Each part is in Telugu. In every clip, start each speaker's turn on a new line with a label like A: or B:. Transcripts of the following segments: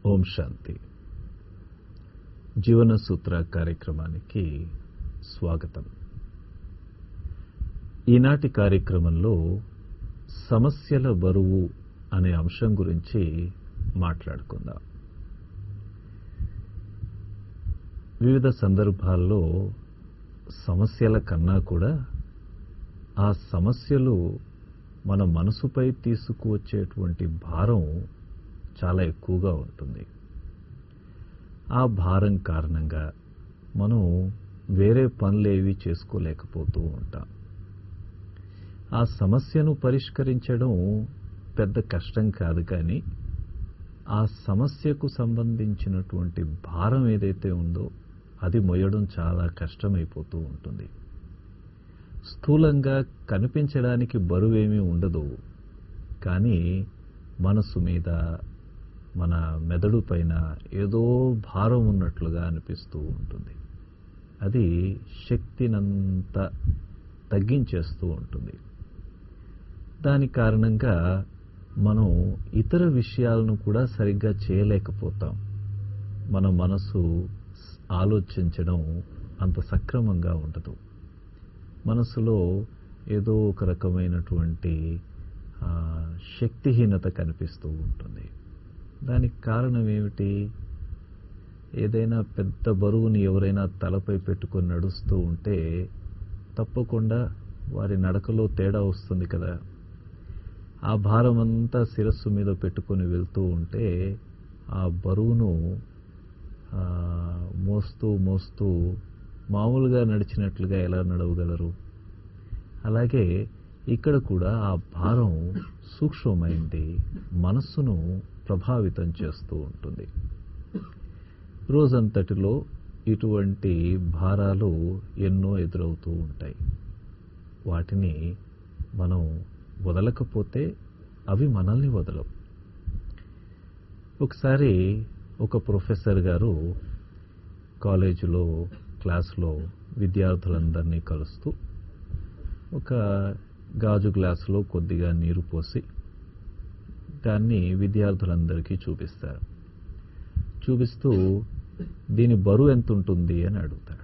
A: ఓం శాంతి. జీవన సూత్ర కార్యక్రమానికి స్వాగతం. ఈనాటి కార్యక్రమంలో సమస్యల బరువు అనే అంశం గురించి మాట్లాడుకుందాం. వివిధ సందర్భాల్లో సమస్యల కన్నా కూడా ఆ సమస్యలు మన మనసుపై తీసుకువచ్చేటువంటి భారం చాలా ఎక్కువగా ఉంటుంది. ఆ భారం కారణంగా మనం వేరే పనులేవి చేసుకోలేకపోతూ ఉంటాం. ఆ సమస్యను పరిష్కరించడం పెద్ద కష్టం కాదు, కానీ ఆ సమస్యకు సంబంధించినటువంటి భారం ఏదైతే ఉందో అది మోయడం చాలా కష్టమైపోతూ ఉంటుంది. స్థూలంగా కనిపించడానికి బరువేమీ ఉండదు, కానీ మనసు మీద, మన మెదడు పైన ఏదో భారం ఉన్నట్లుగా అనిపిస్తూ ఉంటుంది. అది శక్తినంతా తగ్గించేస్తూ ఉంటుంది. దాని కారణంగా మనం ఇతర విషయాలను కూడా సరిగ్గా చేయలేకపోతాం. మన మనసు ఆలోచించడం అంత సక్రమంగా ఉండదు. మనసులో ఏదో ఒక రకమైనటువంటి శక్తిహీనత కనిపిస్తూ ఉంటుంది. దానికి కారణం ఏమిటి? ఏదైనా పెద్ద బరువుని ఎవరైనా తలపై పెట్టుకొని నడుస్తూ ఉంటే తప్పకుండా వారి నడకలో తేడా వస్తుంది కదా. ఆ భారం అంతా శిరస్సు మీద పెట్టుకొని వెళ్తూ ఉంటే ఆ బరువును మోస్తూ మామూలుగా నడిచినట్లుగా ఎలా నడవగలరు? అలాగే ఇక్కడ కూడా ఆ భారం సూక్ష్మమైంది, మనస్సును ప్రభావితం చేస్తూ ఉంటుంది. రోజంతటిలో ఇటువంటి భారాలు ఎన్నో ఎదురవుతూ ఉంటాయి. వాటిని మనం వదలకపోతే అవి మనల్ని వదలవు. ఒకసారి ఒక ప్రొఫెసర్ గారు కాలేజీలో క్లాసులో విద్యార్థులందరినీ కలుస్తూ ఒక గాజు గ్లాసులో కొద్దిగా నీరు పోసి దాన్ని విద్యార్థులందరికీ చూపిస్తారు. చూపిస్తూ దీని బరువు ఎంత ఉంటుంది అని అడుగుతాడు.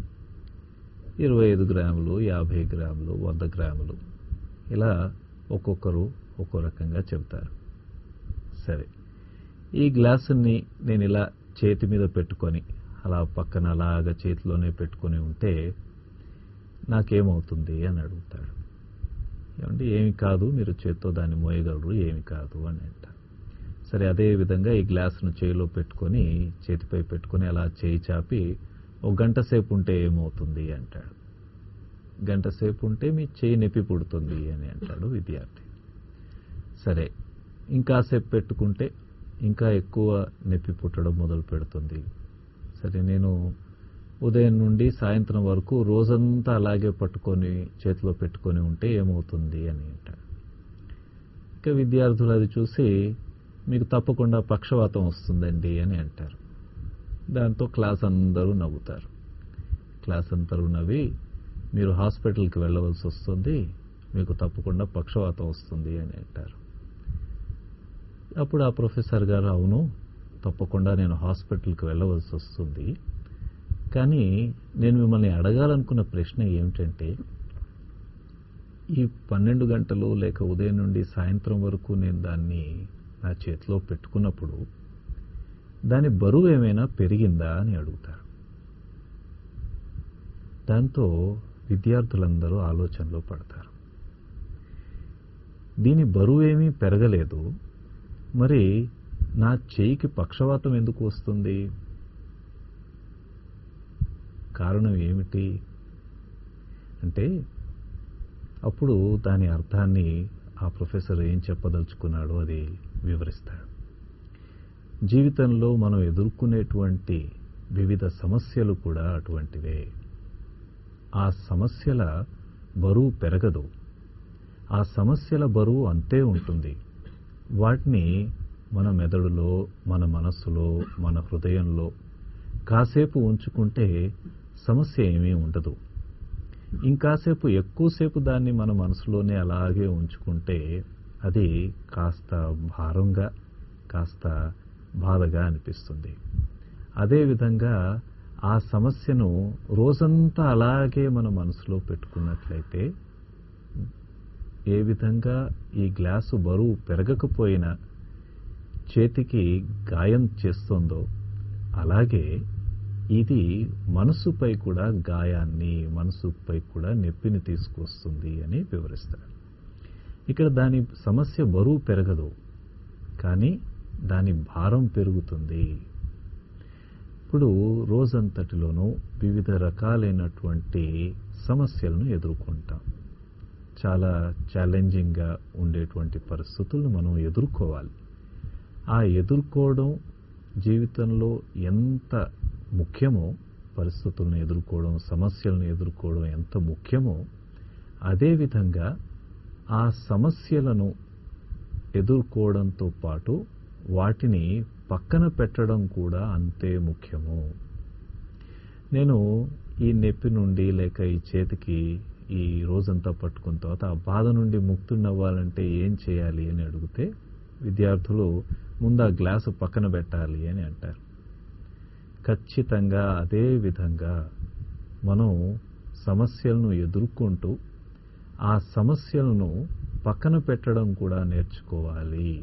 A: 25 గ్రాములు, 50 గ్రాములు, 100 గ్రాములు, ఇలా ఒక్కొక్కరు ఒక్కో రకంగా చెబుతారు. సరే, ఈ గ్లాసుని నేను ఇలా చేతి మీద పెట్టుకొని అలా పక్కన అలాగా చేతిలోనే పెట్టుకొని ఉంటే నాకేమవుతుంది అని అడుగుతాడు. ఏమంటే ఏమి కాదు, మీరు చేత్తో దాన్ని మోయగలరు, ఏమి కాదు అని అంటారు. సరే, అదే విధంగా ఈ గ్లాసును చేయిలో పెట్టుకొని చేతిపై పెట్టుకొని అలా చేయి చాపి ఒక గంట సేపు ఉంటే ఏమవుతుంది అంటాడు. గంట సేపు ఉంటే మీ చేయి నొప్పి పుడుతుంది అని అంటాడు విద్యార్థి. సరే, ఇంకాసేపు పెట్టుకుంటే ఇంకా ఎక్కువ నొప్పి పుట్టడం మొదలు పెడుతుంది. సరే, నేను ఉదయం నుండి సాయంత్రం వరకు రోజంతా అలాగే పట్టుకొని చేతిలో పెట్టుకొని ఉంటే ఏమవుతుంది అని అంటాడు. ఇక విద్యార్థులు అది చూసి మీకు తప్పకుండా పక్షవాతం వస్తుందండి అని అంటారు. దాంతో క్లాస్ అందరూ నవ్వుతారు. క్లాస్ అందరూ నవ్వి మీరు హాస్పిటల్కి వెళ్ళవలసి వస్తుంది, మీకు తప్పకుండా పక్షవాతం వస్తుంది అని అంటారు. అప్పుడు ఆ ప్రొఫెసర్ గారు, అవును తప్పకుండా నేను హాస్పిటల్కి వెళ్ళవలసి వస్తుంది, కానీ నేను మిమ్మల్ని అడగాలనుకున్న ప్రశ్న ఏమిటంటే, ఈ 12 గంటలు లేక ఉదయం నుండి సాయంత్రం వరకు నేను దాన్ని నా చేతిలో పెట్టుకున్నప్పుడు దాని బరువు ఏమైనా పెరిగిందా అని అడుగుతారు. దాంతో విద్యార్థులందరూ ఆలోచనలో పడతారు. దీని బరువు ఏమీ పెరగలేదు, మరి నా చేయికి పక్షవాతం ఎందుకు వస్తుంది? కారణం ఏమిటి అంటే, అప్పుడు దాని అర్థాన్ని ఆ ప్రొఫెసర్ ఏం చెప్పదలుచుకున్నాడో అది వివరిస్తాడు. జీవితంలో మనం ఎదుర్కొనేటువంటి వివిధ సమస్యలు కూడా అటువంటివే. ఆ సమస్యల బరువు పెరగదు, ఆ సమస్యల బరువు అంతే ఉంటుంది. వాటిని మన మెదడులో, మన మనస్సులో, మన హృదయంలో కాసేపు ఉంచుకుంటే సమస్య ఏమీ ఉండదు. ఇంకాసేపు ఎక్కువసేపు దాన్ని మన మనసులోనే అలాగే ఉంచుకుంటే అది కాస్త భారంగా, కాస్త బాధగా అనిపిస్తుంది. అదేవిధంగా ఆ సమస్యను రోజంతా అలాగే మన మనసులో పెట్టుకున్నట్లయితే ఏ విధంగా ఈ గ్లాసు బరువు పెరగకపోయినా చేతికి గాయం చేస్తుందో అలాగే ఇది మనసుపై కూడా గాయాన్ని, మనసుపై కూడా నొప్పిని తీసుకొస్తుంది అని వివరిస్తారు. ఇక్కడ దాని సమస్య బరువు పెరగదు, కానీ దాని భారం పెరుగుతుంది. ఇప్పుడు రోజంతటిలోనూ వివిధ రకాలైనటువంటి సమస్యలను ఎదుర్కొంటాం. చాలా ఛాలెంజింగ్గా ఉండేటువంటి పరిస్థితులను మనం ఎదుర్కోవాలి. ఆ ఎదుర్కోవడం జీవితంలో ఎంత ముఖ్యమో, పరిస్థితులను ఎదుర్కోవడం, సమస్యలను ఎదుర్కోవడం ఎంత ముఖ్యమో, అదేవిధంగా ఆ సమస్యలను ఎదుర్కోవడంతో పాటు వాటిని పక్కన పెట్టడం కూడా అంతే ముఖ్యము. నేను ఈ నొప్పి నుండి లేక ఈ చేతికి ఈ రోజంతా పట్టుకున్న తర్వాత ఆ బాధ నుండి ముక్తుడవ్వాలంటే ఏం చేయాలి అని అడిగితే విద్యార్థులు ముందు ఆ గ్లాసు పక్కన పెట్టాలి అని అంటారు. ఖచ్చితంగా అదే విధంగా మనం సమస్యలను ఎదుర్కొంటూ ఆ సమస్యలను పక్కన పెట్టడం కూడా నేర్చుకోవాలి.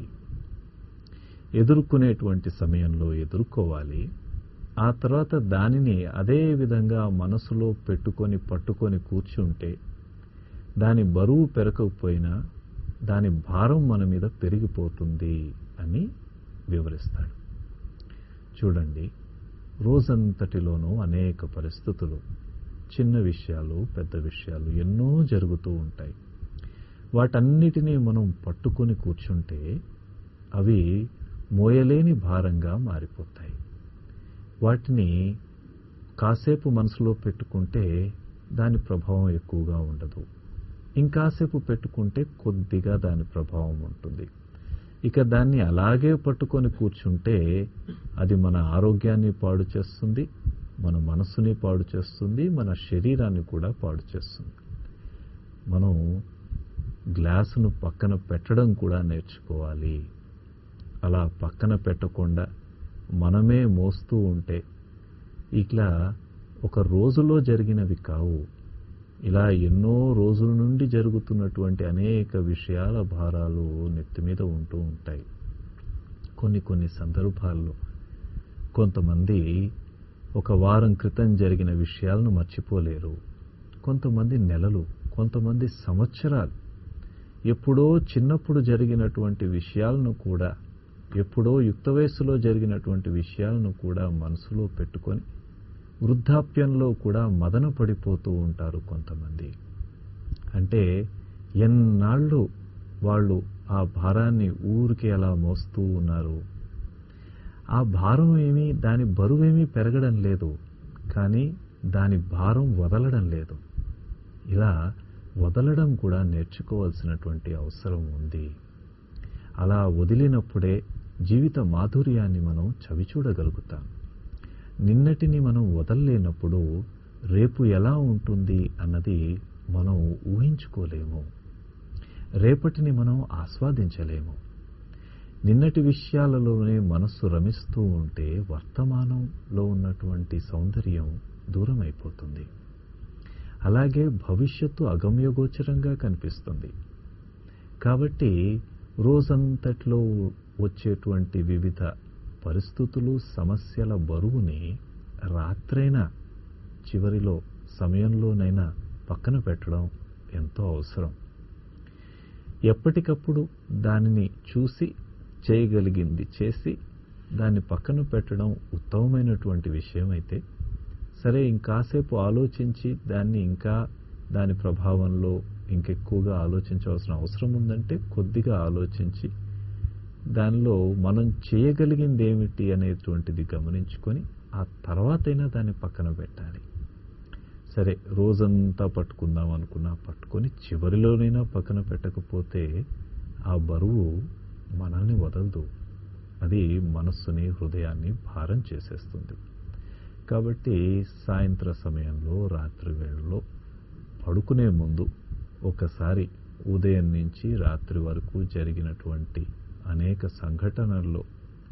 A: ఎదుర్కొనేటువంటి సమయంలో ఎదుర్కోవాలి. ఆ తర్వాత దానిని అదే విధంగా మనసులో పెట్టుకొని పట్టుకొని కూర్చుంటే దాని బరువు పెరగకపోయినా దాని భారం మన మీద పెరిగిపోతుంది అని వివరిస్తాడు. చూడండి, రోజంతటిలోనూ అనేక పరిస్థితులు, చిన్న విషయాలు, పెద్ద విషయాలు ఎన్నో జరుగుతూ ఉంటాయి. వాటన్నిటినీ మనం పట్టుకొని కూర్చుంటే అవి మోయలేని భారంగా మారిపోతాయి. వాటిని కాసేపు మనసులో పెట్టుకుంటే దాని ప్రభావం ఎక్కువగా ఉండదు. ఇంకాసేపు పెట్టుకుంటే కొద్దిగా దాని ప్రభావం ఉంటుంది. ఇక దాన్ని అలాగే పట్టుకొని కూర్చుంటే అది మన ఆరోగ్యాన్ని పాడు చేస్తుంది, మన మనసుని పాడు చేస్తుంది, మన శరీరాన్ని కూడా పాడు చేస్తుంది. మనం గ్లాసును పక్కన పెట్టడం కూడా నేర్చుకోవాలి. అలా పక్కన పెట్టకుండా మనమే మోస్తూ ఉంటే ఇట్లా ఒక రోజులో జరిగినవి కావు. ఇలా ఎన్నో రోజుల నుండి జరుగుతున్నటువంటి అనేక విషయాల భారాలు నెత్తి మీద ఉంటూ ఉంటాయి. కొన్ని సందర్భాల్లో కొంతమంది ఒక వారం క్రితం జరిగిన విషయాలను మర్చిపోలేరు. కొంతమంది నెలలు, కొంతమంది సంవత్సరాలు, ఎప్పుడో చిన్నప్పుడు జరిగినటువంటి విషయాలను కూడా, ఎప్పుడో యుక్త వయస్సులో జరిగినటువంటి విషయాలను కూడా మనసులో పెట్టుకొని వృద్ధాప్యంలో కూడా మదన పడిపోతూ ఉంటారు కొంతమంది. అంటే ఎన్నాళ్ళు వాళ్ళు ఆ భారాన్ని ఊరికి అలా మోస్తూ ఉన్నారు. ఆ భారం ఏమీ, దాని బరువేమీ పెరగడం లేదు, కానీ దాని భారం వదలడం లేదు. ఇలా వదలడం కూడా నేర్చుకోవాల్సినటువంటి అవసరం ఉంది. అలా వదిలినప్పుడే జీవిత మాధుర్యాన్ని మనం చవిచూడగలుగుతాం. నిన్నటిని మనం వదలలేనప్పుడు రేపు ఎలా ఉంటుంది అన్నది మనం ఊహించుకోలేము. రేపటిని మనం ఆస్వాదించలేము. నిన్నటి విషయాలలోనే మనస్సు రమిస్తూ ఉంటే వర్తమానంలో ఉన్నటువంటి సౌందర్యం దూరం అయిపోతుంది. అలాగే భవిష్యత్తు అగమ్యగోచరంగా కనిపిస్తుంది. కాబట్టి రోజంతట్లో వచ్చేటువంటి వివిధ పరిస్థితులు, సమస్యల బరువుని రాత్రైనా, చివరిలో సమయంలోనైనా పక్కన పెట్టడం ఎంతో అవసరం. ఎప్పటికప్పుడు దానిని చూసి చేయగలిగింది చేసి దాన్ని పక్కన పెట్టడం ఉత్తమమైనటువంటి విషయం అయితే, సరే ఇంకాసేపు ఆలోచించి దాని ప్రభావంలో ఇంకెక్కువగా ఆలోచించవలసిన అవసరం ఉందంటే కొద్దిగా ఆలోచించి దానిలో మనం చేయగలిగింది ఏమిటి అనేటువంటిది గమనించుకొని ఆ తర్వాతైనా దాన్ని పక్కన పెట్టాలి. సరే రోజంతా పట్టుకుందాం అనుకున్నా పట్టుకొని చివరిలోనైనా పక్కన పెట్టకపోతే ఆ బరువు మనల్ని వదలదు. అది మనస్సుని, హృదయాన్ని భారం చేసేస్తుంది. కాబట్టి సాయంత్ర సమయంలో, రాత్రి వేళలో పడుకునే ముందు ఒకసారి ఉదయం నుంచి రాత్రి వరకు జరిగినటువంటి అనేక సంఘటనల్లో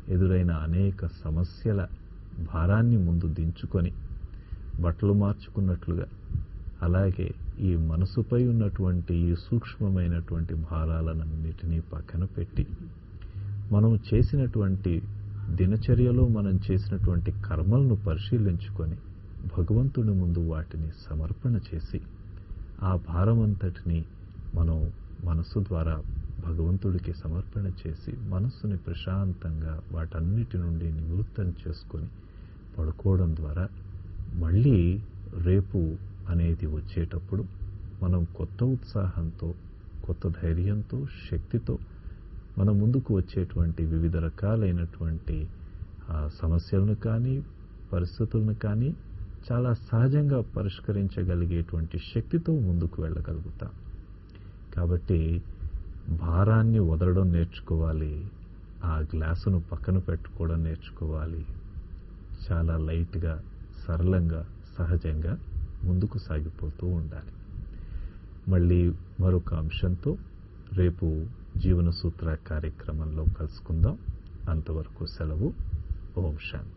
A: ఎదురైన అనేక సమస్యల భారాన్ని ముందు దించుకొని బట్టలు మార్చుకున్నట్లుగా, అలాగే ఈ మనసుపై ఉన్నటువంటి ఈ సూక్ష్మమైనటువంటి భారాలన్నిటినీ పక్కన పెట్టి మనం చేసినటువంటి దినచర్యలో మనం చేసినటువంటి కర్మలను పరిశీలించుకొని భగవంతుని ముందు వాటిని సమర్పణ చేసి ఆ భారమంతటిని మనం మనసు ద్వారా భగవంతుడికి సమర్పణ చేసి మనస్సుని ప్రశాంతంగా వాటన్నిటి నుండి నివృత్తం చేసుకొని పడుకోవడం ద్వారా మళ్ళీ రేపు అనేది వచ్చేటప్పుడు మనం కొత్త ఉత్సాహంతో, కొత్త ధైర్యంతో, శక్తితో మన ముందుకు వచ్చేటువంటి వివిధ రకాలైనటువంటి సమస్యలను కానీ పరిస్థితులను కానీ చాలా సహజంగా పరిష్కరించగలిగేటువంటి శక్తితో ముందుకు వెళ్ళగలుగుతాం. కాబట్టి భారాన్ని వదలడం నేర్చుకోవాలి, ఆ గ్లాసును పక్కన పెట్టుకోవడం నేర్చుకోవాలి. చాలా లైట్గా, సరళంగా, సహజంగా ముందుకు సాగిపోతూ ఉండాలి. మళ్ళీ మరొక అంశంతో రేపు జీవన సూత్ర కార్యక్రమంలో కలుసుకుందాం. అంతవరకు సెలవు. ఓం శాంతి.